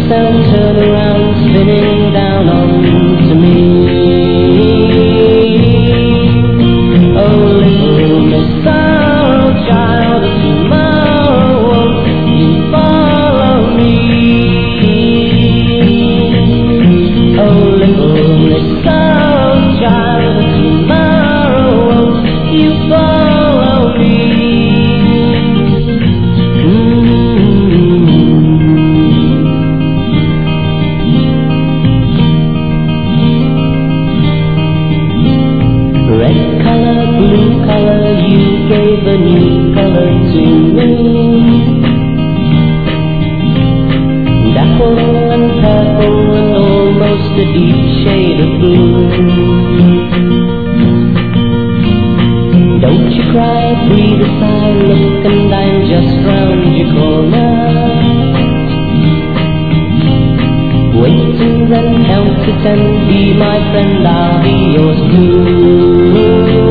sound turn around, spinning down onto me. Oh, little Miss Sorrow, child of tomorrow, won't you follow me? Oh, little Miss Sorrow, child of tomorrow, won't you follow me? Red color, blue color, you gave a new color to me. Dapple and purple and almost a deep shade of blue. Don't you cry, breathe a sigh, look and I'm just round your corner. Wait and then count to 10, be my friend, I'll be yours too.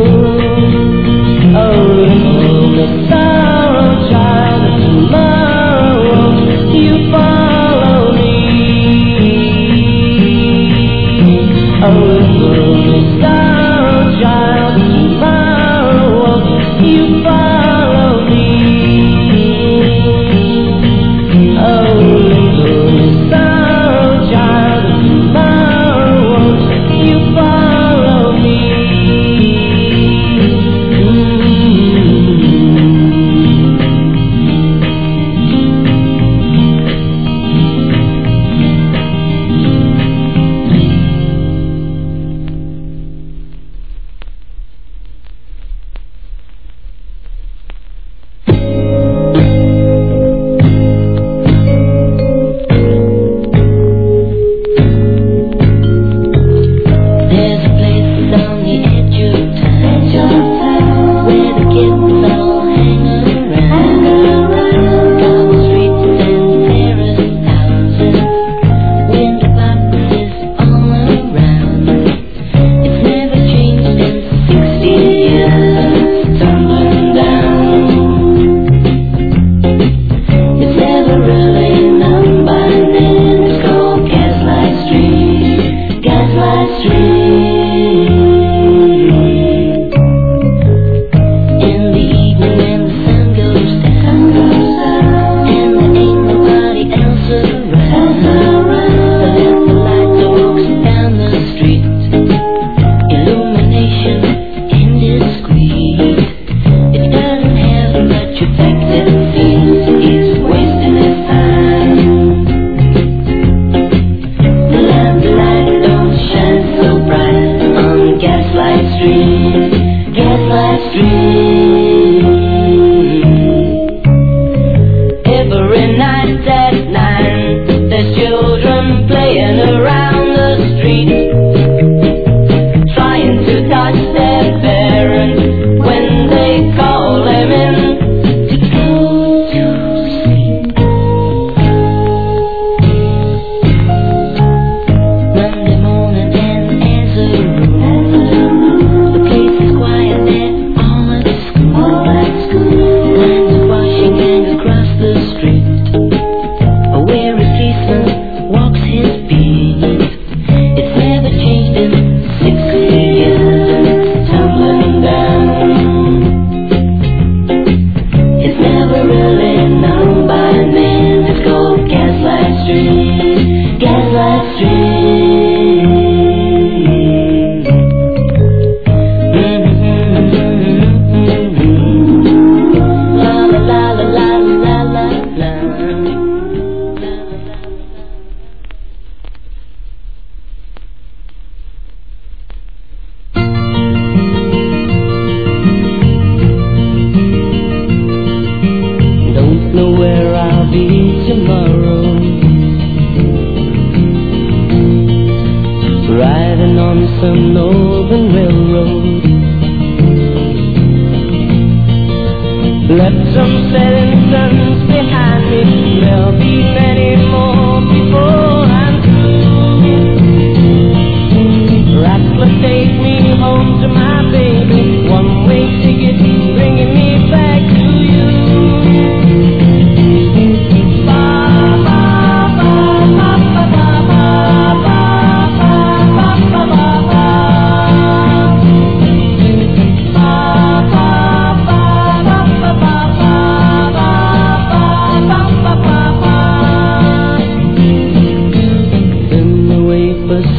Oh, little Miss Sorrow, child of tomorrow, won't you follow me? Oh, little Miss Sorrow, child of tomorrow, won't you follow me? Oh, little Miss Sorrow, child of tomorrow, won't you follow me? There's a place on the edge of town where the kids all hang around. Cobble streets and terraced houses, window boxes all around. It's never changed in 60 years, tumbling down. It's never really known by name. It's called Gaslight Street, Gaslight Street. In the evening when the sun goes down, and there ain't nobody else around, the little light walks down the street, illumination indiscreet. It doesn't have much effect, it seems it's wasting its time. The lamplight don't shine so bright on Gaslight Street, Gaslight Street. Every night at 9, there's children playing around the street, trying to touch their parents when they call them in to go to sleep. Monday morning and as a rule, the place is quiet, they're all at school. Lines of washing hang across the street. A weary policeman walks his beat. It's never changed in 60 years, tumbling down. It's never really known by name. It's called Gaslight Street, Gaslight Street. La la la la la la la la. Don't know where I'll be tomorrow, riding on some northern railroad. Left some setting suns behind me, there'll be many more before I'm through. Rattler, take me home to my baby, one-way ticket bringing me back to you. Ba, ba, ba.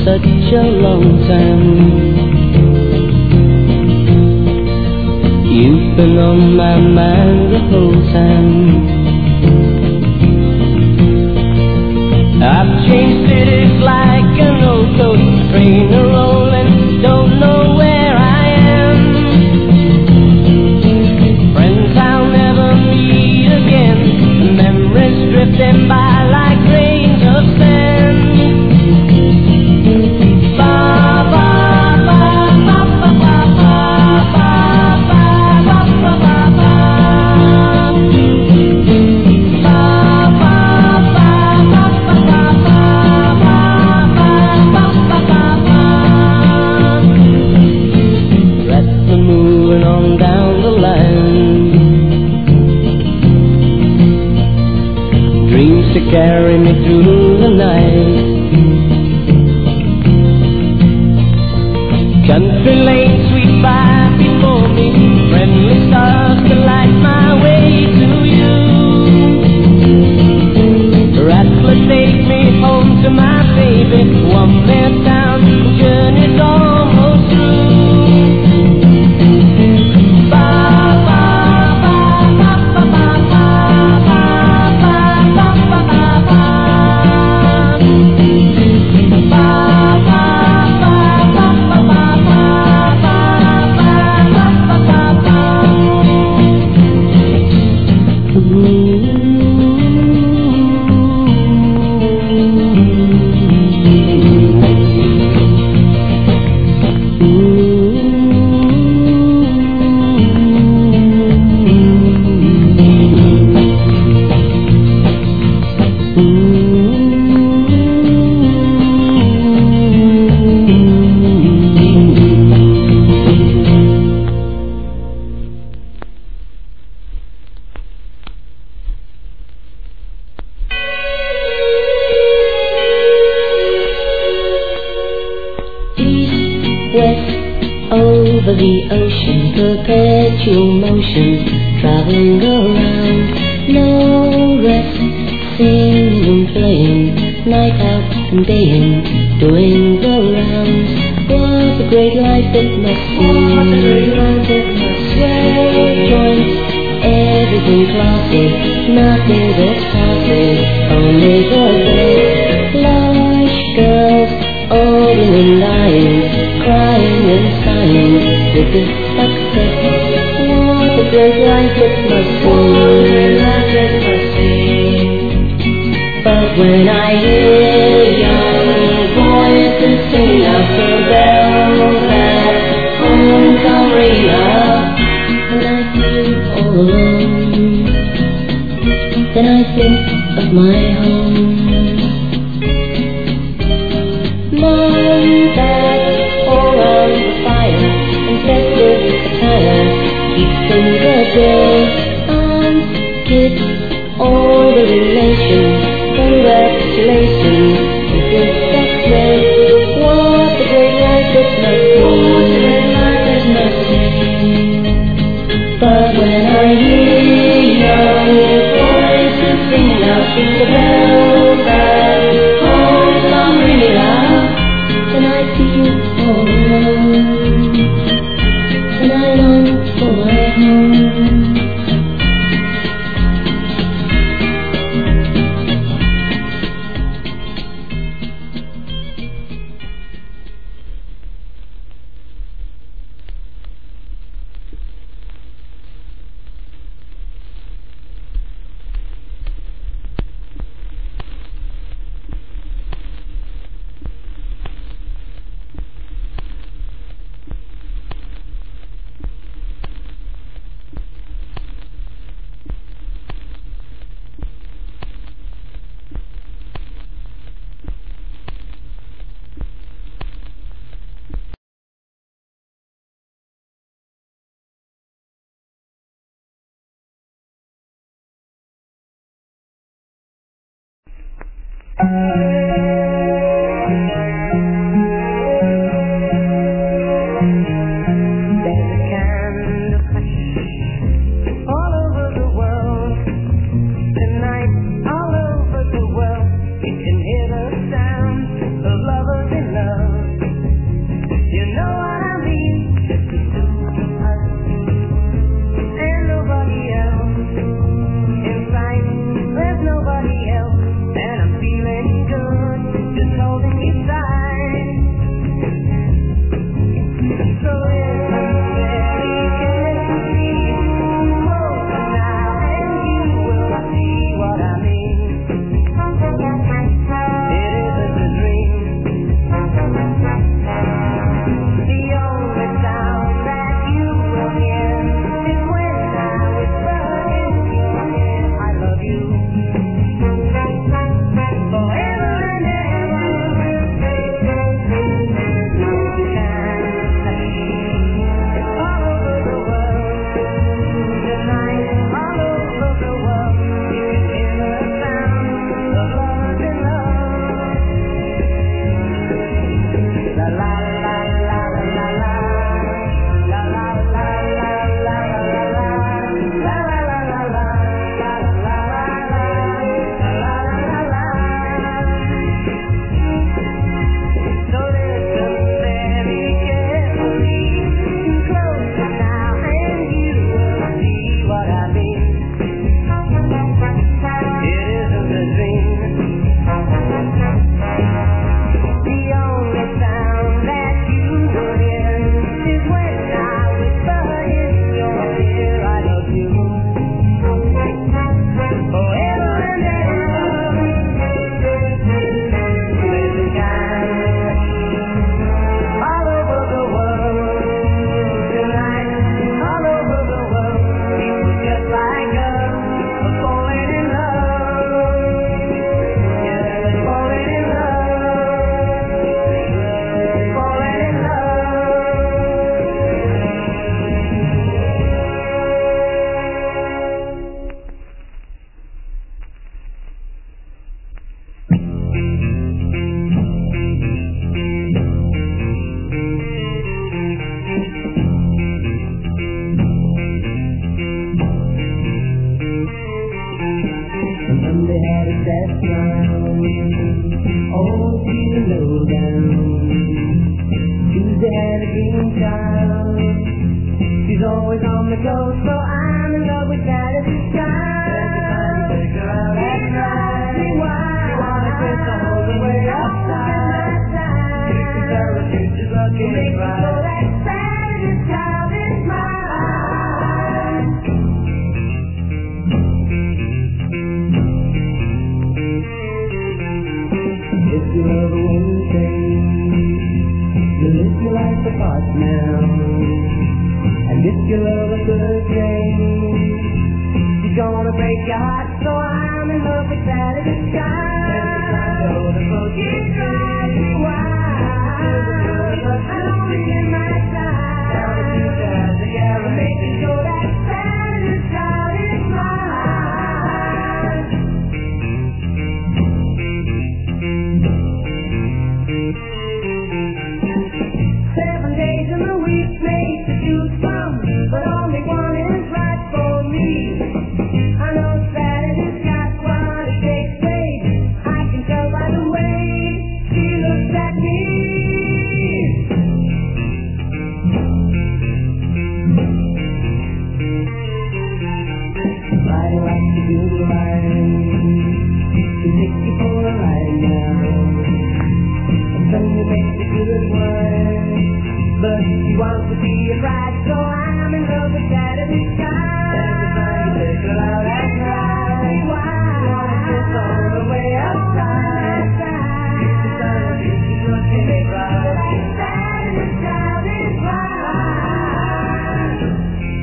such a long time. You've been on my mind the whole time. I've changed cities like an old coach train a-rolling, don't know where I am. Friends I'll never meet again, memories drifting by like grains of sand. To carry me through the night. Country lanes sweep by before me, friendly stars to light my way to you. Rattler, take me home to my baby, one more town, journey's almost through. Over the ocean, perpetual motion, traveling around, no rest, singing and playing, night out and day in, doing the rounds. What a great life it must be, what a great life it must be. Swell joints, everything classy, nothing that's party, only the best. Lush girls, older and dying, crying and sighing with the success. What a great life it must be, what a great life it must be. But when I hear young voices sing out the bells at home come ringing out, and I feel all alone, then I think of my home. Mom, Dad, all around the fire, in festive attire, keeping the day. Aunts, kids, all the relations, congratulations, and good success. What a great life it must be, what a great life it must be. But when I hear young voices singing out in the bells at home come ringing out, and I feel all alone, and I long for my home. Lovers in love. Oh, she's a lowdown. Tuesday had a green child. She's always on the go, so I'm in love with Saturday's child. Take her out at night. You wanna twist the whole way upside. You can tell the future's looking bright. So that Saturday's child is mine. If you love a woman thing, you live your life apart now. And if you love a good thing, she's gonna break your heart. So I'm in love with Saturday's child. She drives me wild. I don't in my time. Making sure that Saturday's child is mine. 7 days in the week made to choose from, but only one is right for me. I know Saturday's got what it takes, babe. I can tell by the way she looks at me. Riding like you do the line, she takes you for a ride now. And then you make the good one, but she wants to be a bride, so I'm in love with Saturday's child. Take her out at night. Wanna kiss all the way upside. You can tell her she's looking bright. Saturday's child is mine.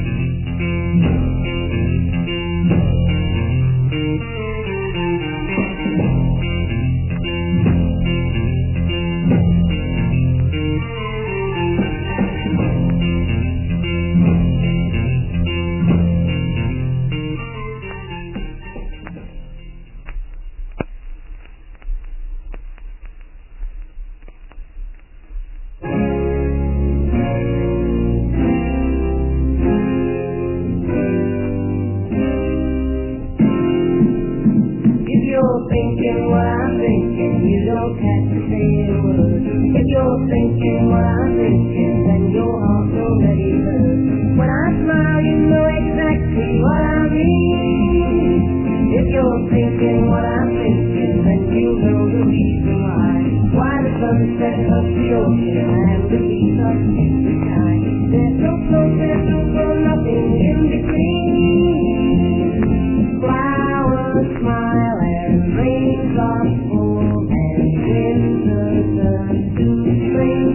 If you're thinking what I'm thinking, you don't have to say a word. If you're thinking what I'm thinking, then your heart's already hurt. When I smile, you know exactly what I mean. If you're thinking what I'm thinking, then you know the reason why. Why the sunset of the ocean and the beach of the sky. There's no close, there's no for nothing in between. Flowers smile and rains are full and winter turns to spring.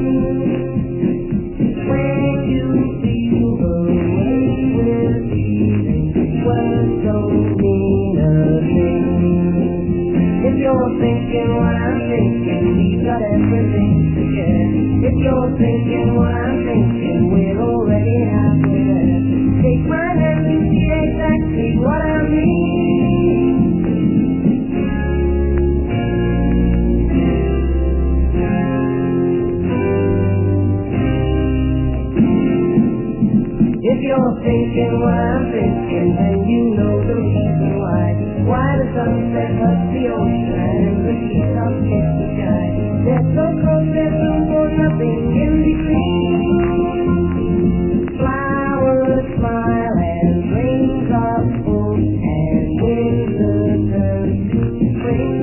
When you feel the way we're feeling, words don't mean a thing. If you're thinking what I'm thinking, we've got everything to share. If you're thinking what I'm thinking, we're already halfway there. Take my hand and see exactly what I mean. If you're thinking what I'm thinking, then you know the reason why. Why the sunset hugs the ocean and the treetops kiss the sky. They're so close, there's room for nothing in between. Flowers smile and rains are full and winter turns to spring.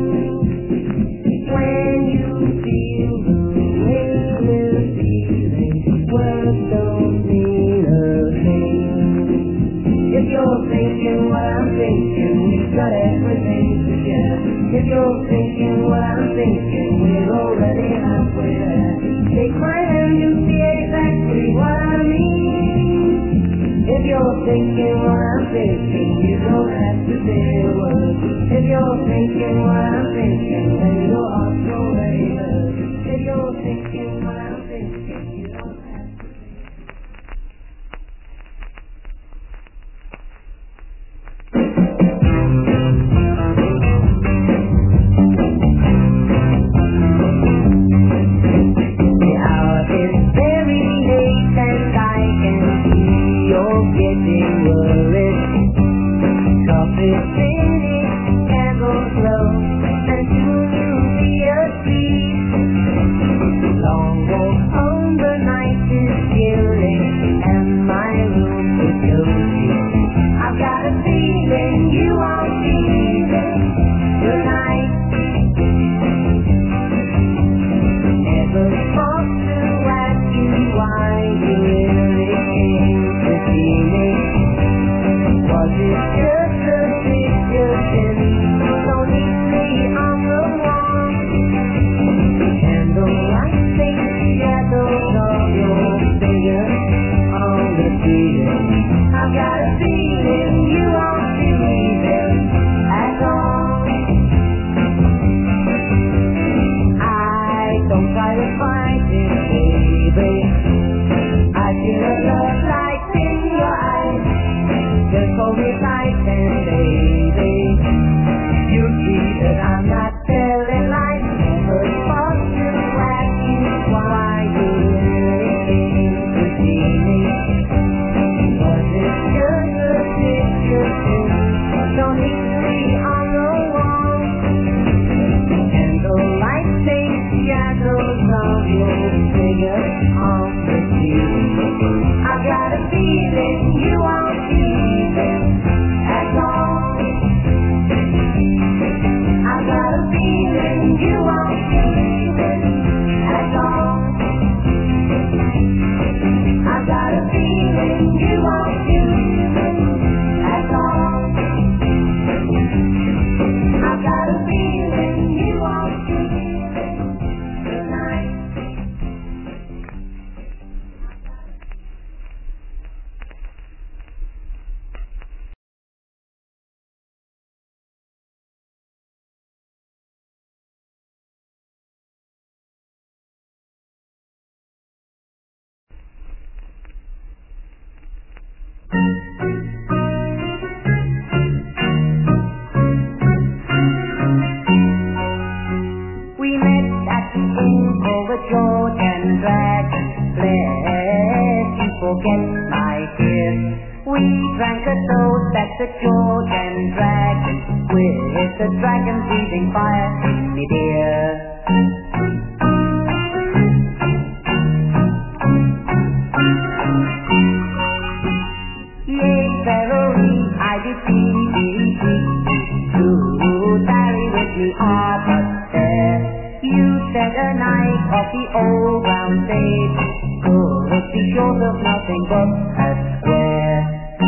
When you feel the way we're feeling, words don't mean a thing. If you're thinking what I'm thinking, we've got everything to share. If you're thinking what I'm thinking, we're already halfway there. Take my hand, you'll see exactly what I mean. If you're thinking what I'm thinking, you don't have to say a word. If you're thinking what I'm thinking, then your heart's already hurt. If you're thinking what I'm thinking, you don't have to say a word. The hour is very late and I can see you're getting worried. Coffee's finished, candles low, and asleep. Long walk home, the night is killing, and my room is cozy. I've got a feeling you won't leave it tonight. Never thought to ask you why you really came to see me. Was it just a suggestion? So neatly on the wall, candlelight takes shadows of your fingers on the ceiling. I've got a feeling you won't believe it at all. I don't try to fight it, baby. I feel a love light in your eyes. Just hold me tight and baby, you see that I'm not telling lies. Never thought to ask you why you really came to see me. Was it just a picture so neatly on the wall? Candlelight takes shadows of your figure on the ceiling. I've got a feeling you won't believe it at all. I've got a feeling you won't believe it at all. I've got a feeling you won't believe it at all. I've got a feeling you won't believe it tonight. We met at the inn over George and Dragon. Lest you forget, my dear, we drank a toast at the George and Dragon, with the dragon breathing fire in me, dear. Yea, verily, I did see to tarry with me are but fair. You said a night of the old round table could be short of nothing but a square.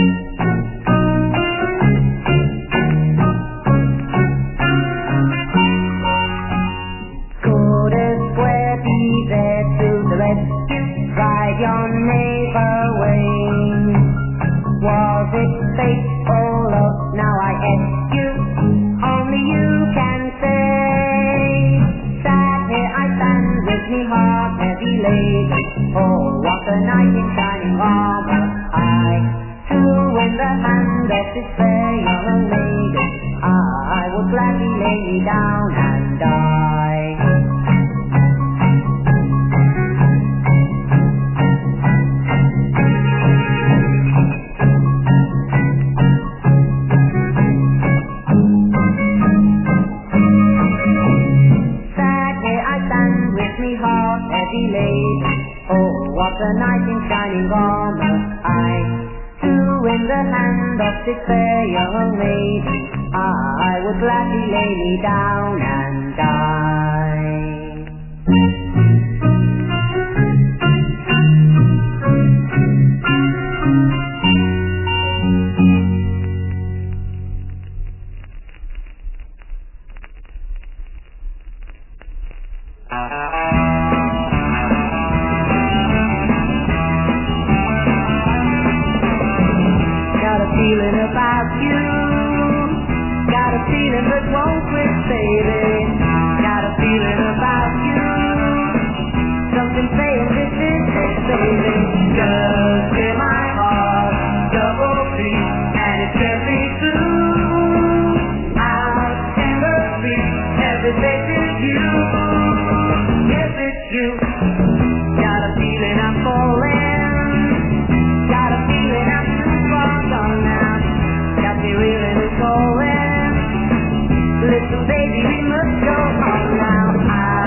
Could a square be there to the rescue? Drive your neighbor away. Was it fate or love? Now I ask you, only you can say. Sat here I stand with me heart heavy laden. Oh, what a night in shining armor. I, too, in the hand of this fair young maiden, I would gladly lay me down and die. Heavy laden, oh, what a night in shining armor. I, too, in the hand of this fair young maiden, I would gladly lay me down and die. Feeling about you, got a feeling that won't quit, baby. Got a feeling about you, something saying this is it, baby. Just hear my heart double beat, and it's gently too. I'll never be every face is you. Yes, it's you. Got a feeling I'm falling. Got a feeling I'm too far gone now. Got me reeling and going. Listen, baby, we must go on now.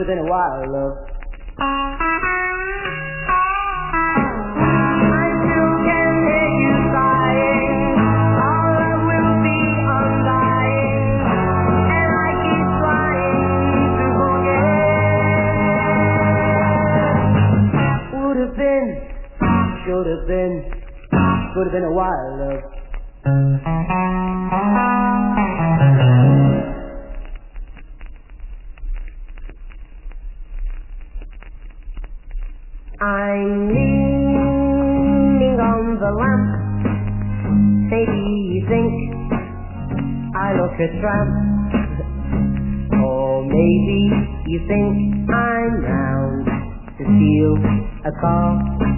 have been a while, love. I still can hear you sighing. Our love will be undying, and I keep trying to forget. Would have been, should have been, could have been a while, love. I'm leaning on the lamp. Maybe you think I look a tramp, or maybe you think I'm round to steal a car.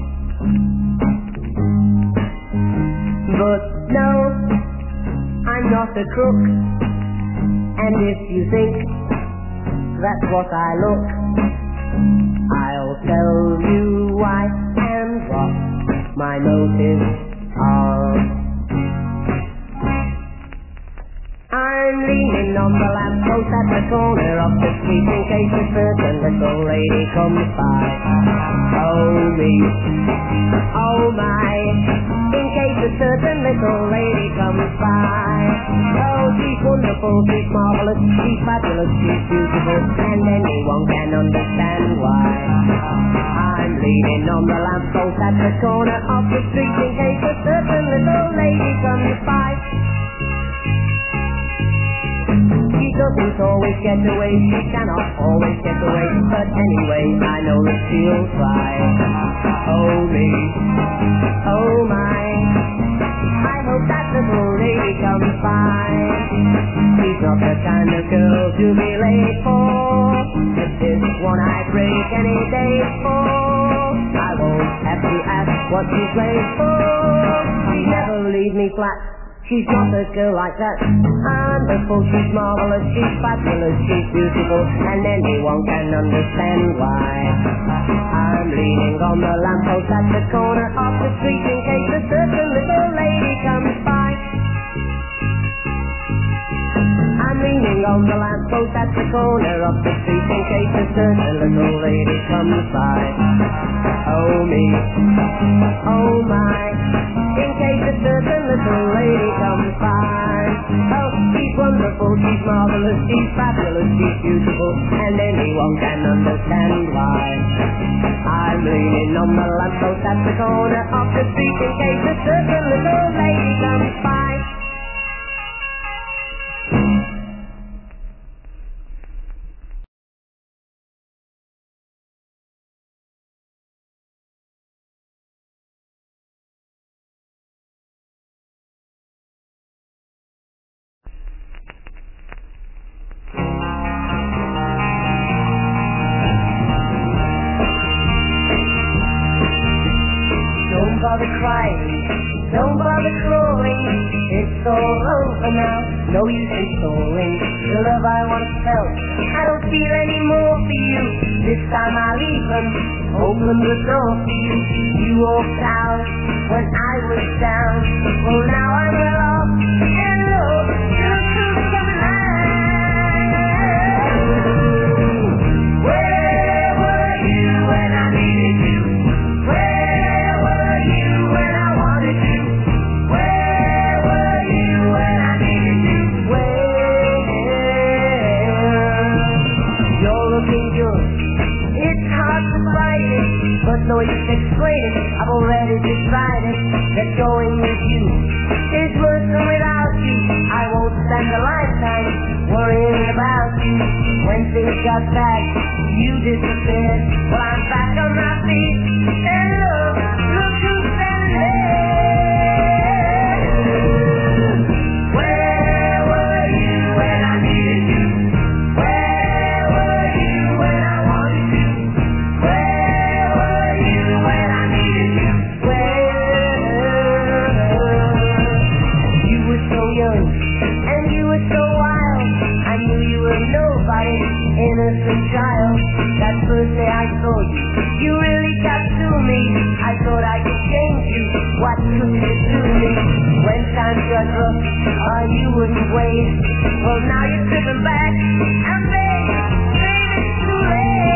But no, I'm not a crook, and if you think that's what I look, I'll tell you why and what my motives are. I'm leaning on the lamppost at the corner of the street in case a certain little lady comes by. Oh me, oh my, in case a certain little lady comes by. Oh, she's wonderful, she's marvelous, she's fabulous, she's beautiful, and anyone can understand why. I'm leaning on the lamppost at the corner of the street in case a certain little lady comes by. She doesn't always get away, she cannot always get away, but anyway, I know that she'll try. Oh me, oh my, I hope that little lady comes by. She's not the kind of girl to be late for, but this one I'd break any day for. I won't have to ask what she's late for, she never leaves me flat. She's not a girl like that. Wonderful, she's marvelous, she's fabulous, she's beautiful, and anyone can understand why. I'm leaning on the lamppost at the corner of the street in case a certain little lady comes by. I'm leaning on the lamppost at the corner of the street in case a certain little lady comes by. Oh me, oh my, in case a certain little lady comes by. Oh, she's wonderful, she's marvelous, she's fabulous, she's beautiful, and anyone can understand why. I'm leaning on the lamppost at the corner of the street in case a certain little lady comes by. Don't bother crying, don't bother crawling, it's all over now, no use in stalling. The love I once felt, I don't feel any more for you. This time I'll even open the door for you. You walked out when I was down, well now I'm well off, and look who's coming out. Where were you when I needed you? Where were you when I wanted you? Where were you when I needed you? Where? You're looking good, it's hard to fight it, but no use explaining, I've already decided that going with you is worse than without you. I won't spend a lifetime worrying about you. When things got bad, you disappeared. Well, I'm back on my feet, and look who's standing there. Where were you when I needed you? Where were you when I wanted you? Where were you when I needed you? Where? You were so young, and you were so wild. I knew you were nobody, innocent child. That first day I saw you, you really got to me. I thought I could change you, what could you do me? When times got rough, you wouldn't wait. Well now you're tripping back, and baby, it's too late.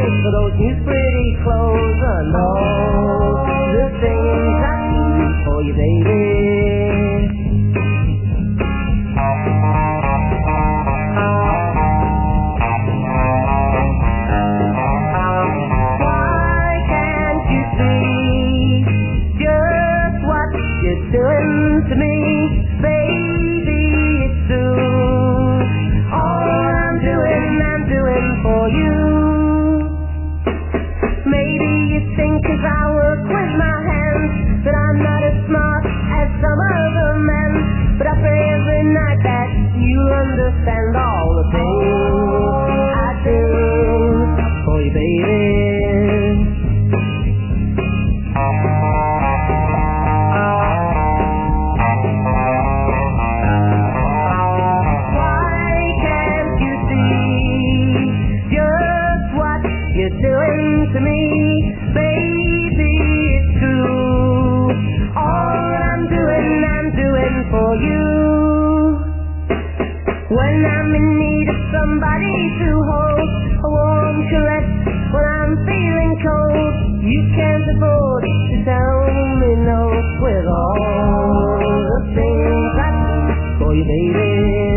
for those new pretty clothes and all the things I do for you, baby. Why can't you see just what you're doing to me, baby? It's true. All I'm doing for you. Maybe you think 'cause I work with my hands that I'm not as smart as some other men, but I pray every night that you understand all the things I do for you, baby. Doing to me, baby, it's true. All I'm doing for you. When I'm in need of somebody to hold, a warm caress when I'm feeling cold, you can't afford to tell me no with all the things I do for you, baby.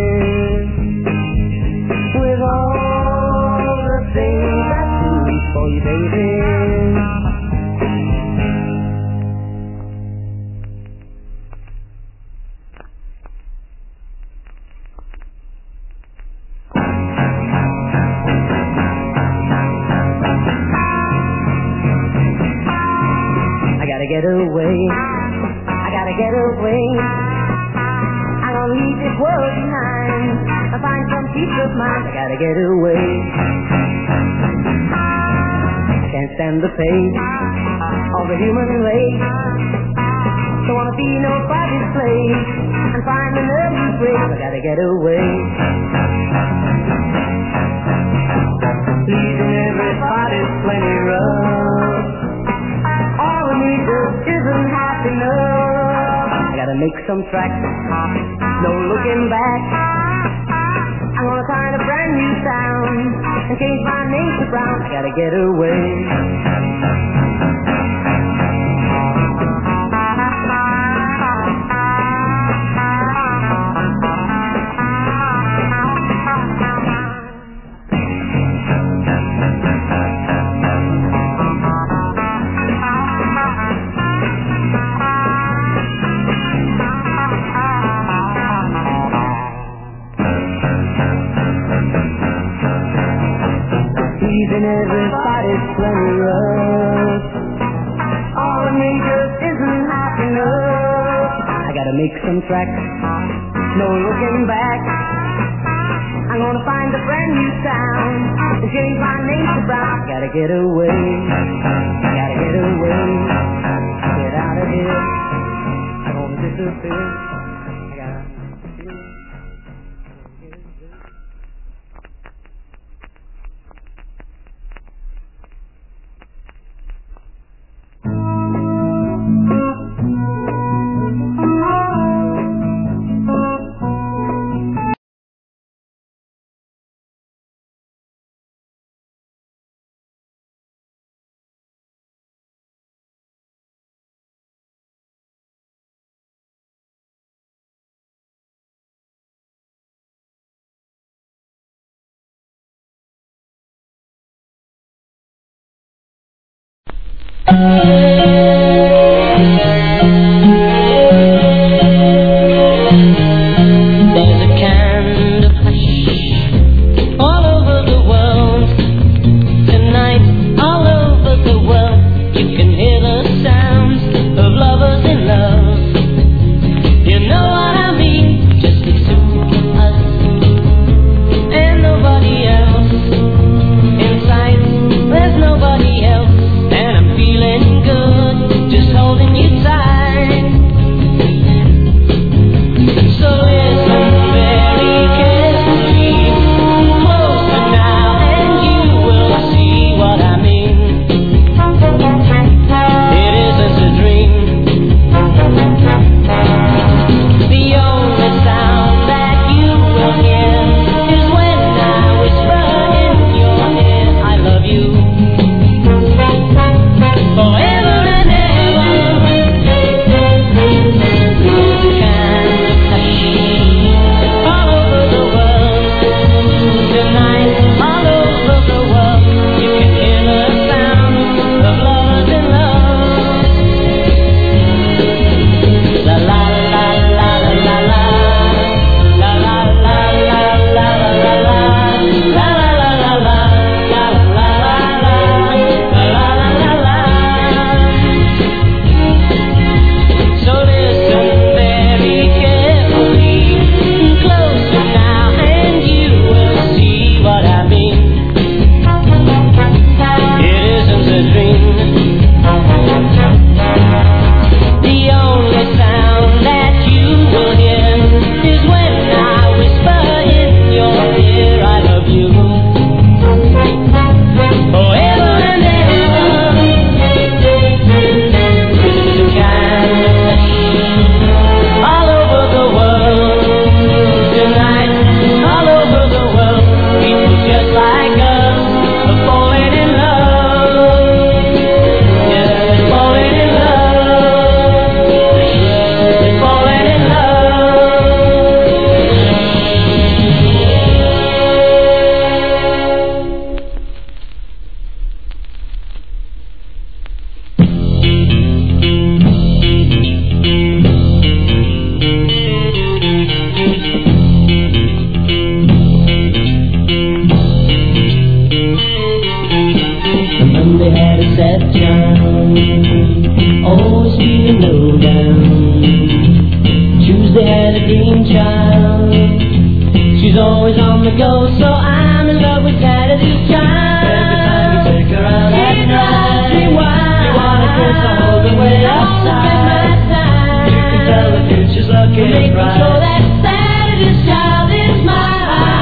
With all the things I do for you, baby. I gotta get away. I gotta get away. I'm gonna leave this world behind. I'll find some peace of mind. I gotta get away. Can't stand the pain of the human race. Don't wanna be nobody's slave and find an early grave. I gotta get away. Pleasing everybody's plenty rough. All of me just isn't half enough. I gotta make some tracks, no looking back. I'm gonna find a brand new sound and change my name to Brown. I gotta get away. Pleasing everybody's plenty rough. All of me just isn't half enough. I gotta make some tracks, no looking back. I'm gonna find a brand new sound and change my name to Brown. I gotta get away. I gotta get away. Get out of here. I'm gonna disappear. I gotta. There's a kind of hush all over the world tonight, all over the world. You can hear the sounds of lovers in love. You know what I mean? Just the two of us and nobody else. Inside, there's nobody else, and I'm feeling good. sad child, always feeling low down. Tuesday had a dream child, she's always on the go, so I'm in love with Saturday's child. Every time you take her out at night, you wanna kiss her all the way outside. You can tell the future's looking bright. So that Saturday's child is mine.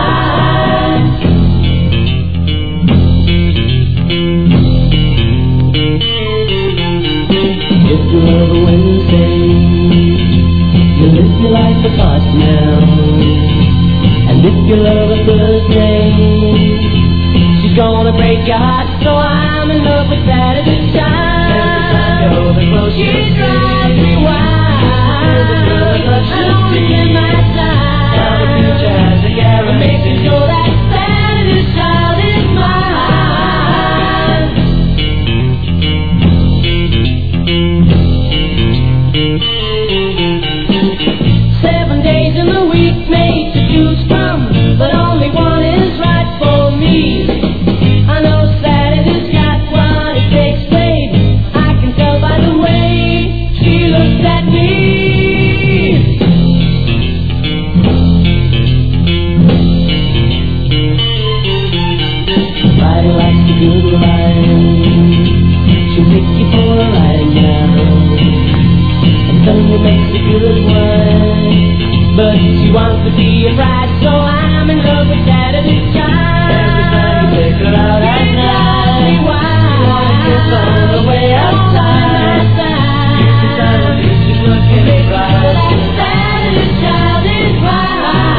If you love a Wednesday, you live your life apart now. And if you love a Thursday, she's gonna break your heart. So I'm in love with Saturday's child. Every time you hold her close, she drives me wild. I don't spend my time. Now the future has a guarantee, making sure that Saturday's child is mine. 7 days in the week made to choose from, but only one is right for me. I know Saturday's got what it takes, babe. I can tell by the way she looks at me. Friday likes the good line, she'll take you for a ride now. And Sunday makes a good wine, but she wants to be a bride, so I'm in love with Saturday's child. Every time you take her out at night, you wanna kiss her all the way outside. You can tell the future's looking bright. So that Saturday's child is mine.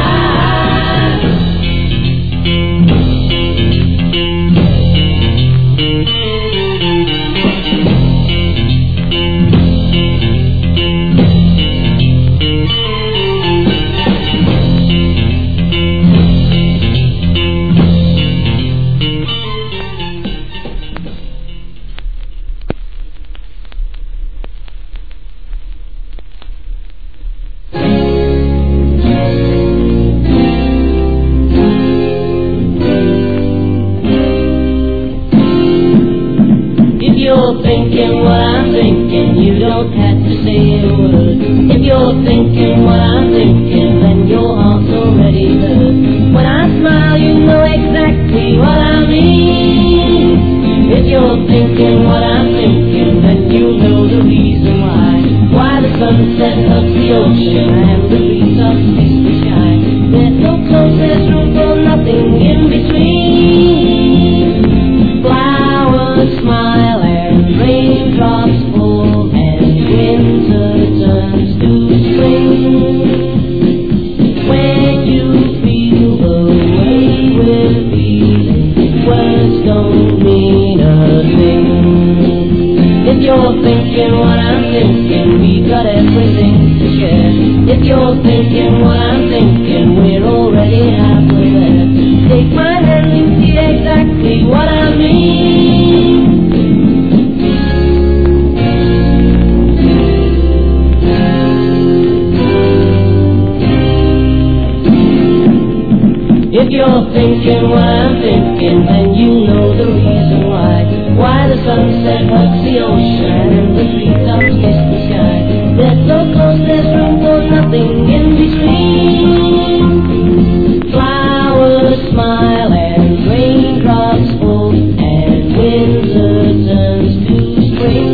If you're thinking what I'm thinking, you don't have to say a word. If you're thinking what I'm thinking, then your heart's already heard. When I smile, you know exactly what I mean. If you're thinking what I'm thinking, then you'll know the reason why. Why the sunset hugs the ocean and the treetops kiss the sky. There's no close, there's room for nothing in between. Flowers smile and raindrops fall and winter turns to spring. When you feel the way we're feeling, words don't mean a thing. If you're thinking what I'm thinking, we got everything to share. If you're thinking what I'm thinking, we're already halfway there. Take my hand, you see exactly what I mean. If you're thinking what I'm thinking, then you know the reason why. Why the sunset hugs the ocean and the treetops kiss the sky. There's no close, there's room for nothing in between. Flowers smile and raindrops fall and winter turns to spring.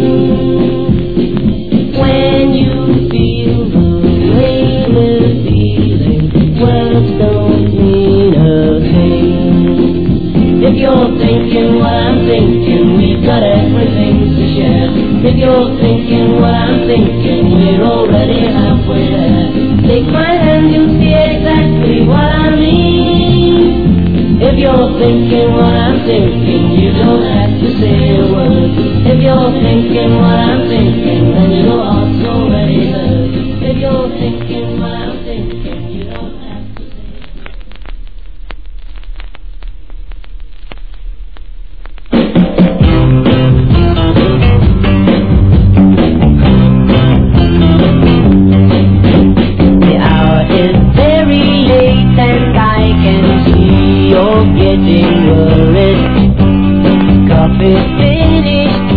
When you feel the way we're feeling, words don't mean a thing. If you're thinking what I'm thinking, we've got everything to share. If you're thinking what I'm thinking, we're already halfway there. Take my hand, you'll see exactly what I mean. If you're thinking what I'm thinking, you don't have to say a word. If you're thinking what I'm thinking, then your heart's already heard. If you're thinking what I'm thinking, you don't have to say. The hour is very late and I can see you're getting worried. Coffee's finished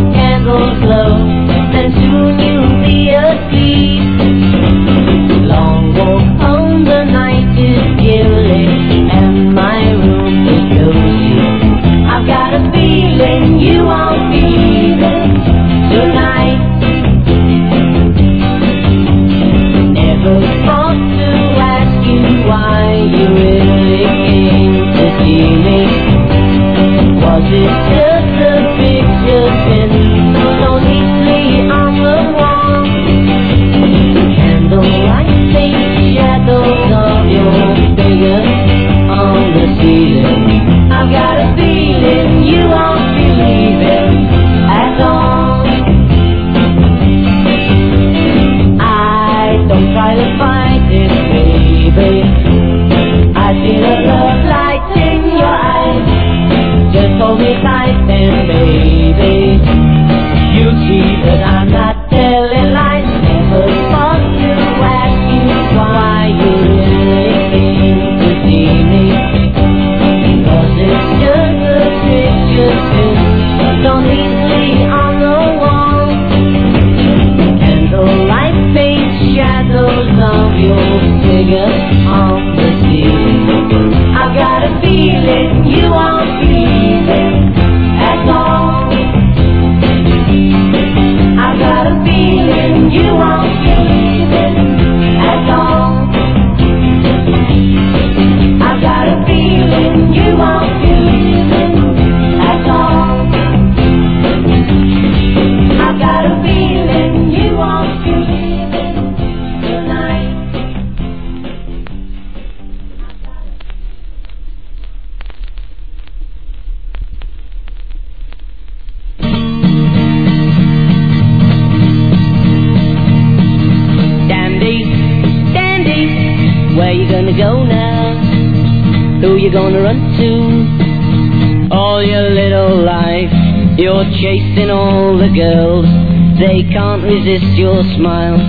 who you gonna run to? All your little life, you're chasing all the girls. They can't resist your smile.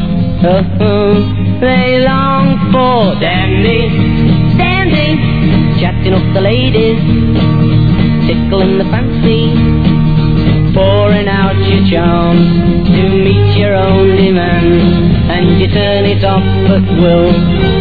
They long for dandy, chatting up the ladies, tickling the fancy, pouring out your charms to meet your own demands, and you turn it off at will.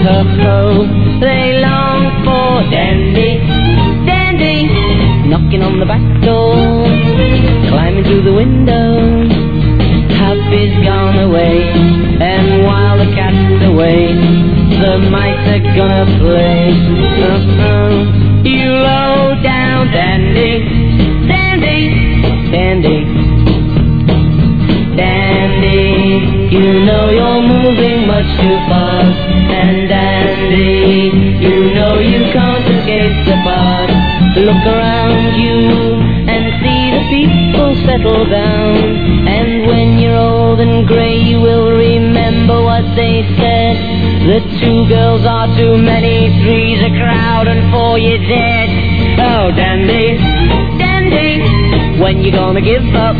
They long for dandy, knocking on the back door, climbing through the window. Happy's gone away, and while the cat's away, the mice are gonna play. You low down dandy, you know you're moving much too fast. And dandy, you know you can't escape the past. Look around you and see the people settle down. And when you're old and grey, you will remember what they said, that 2 girls are too many, 3's a crowd, and 4 you're dead. Oh, dandy, when you gonna give up?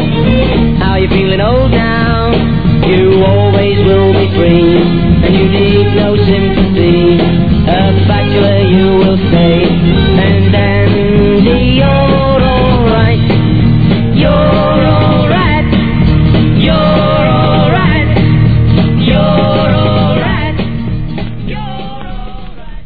How you feeling old now? You always will be free, and you need no sympathy. A bachelor you will stay, and dandy, you're alright. You're alright. You're alright. You're alright. You're alright.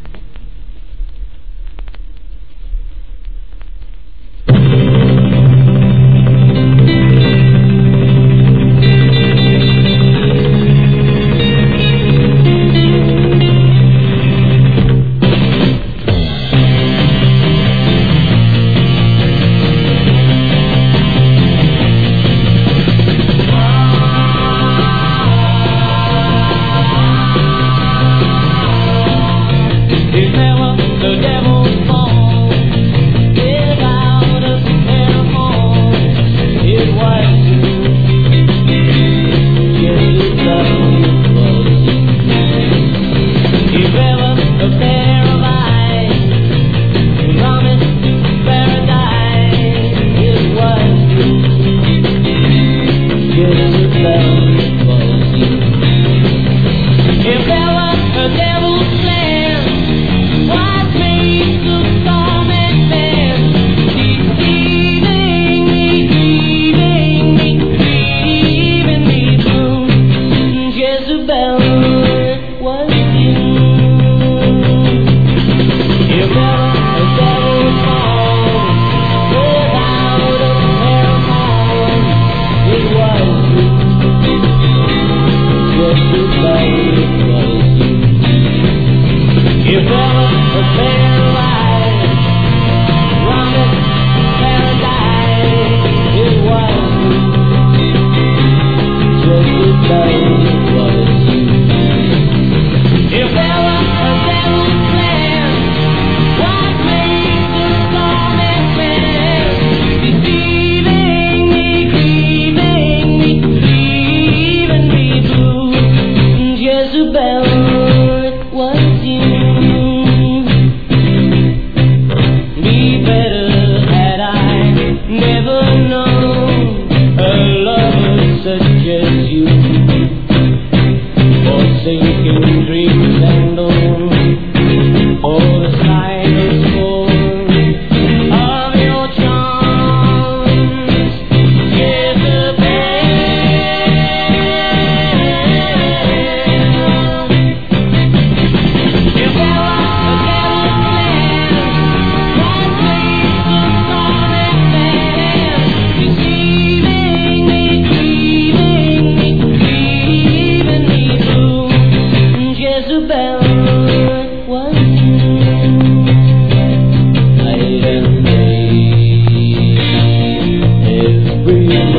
Night and day, every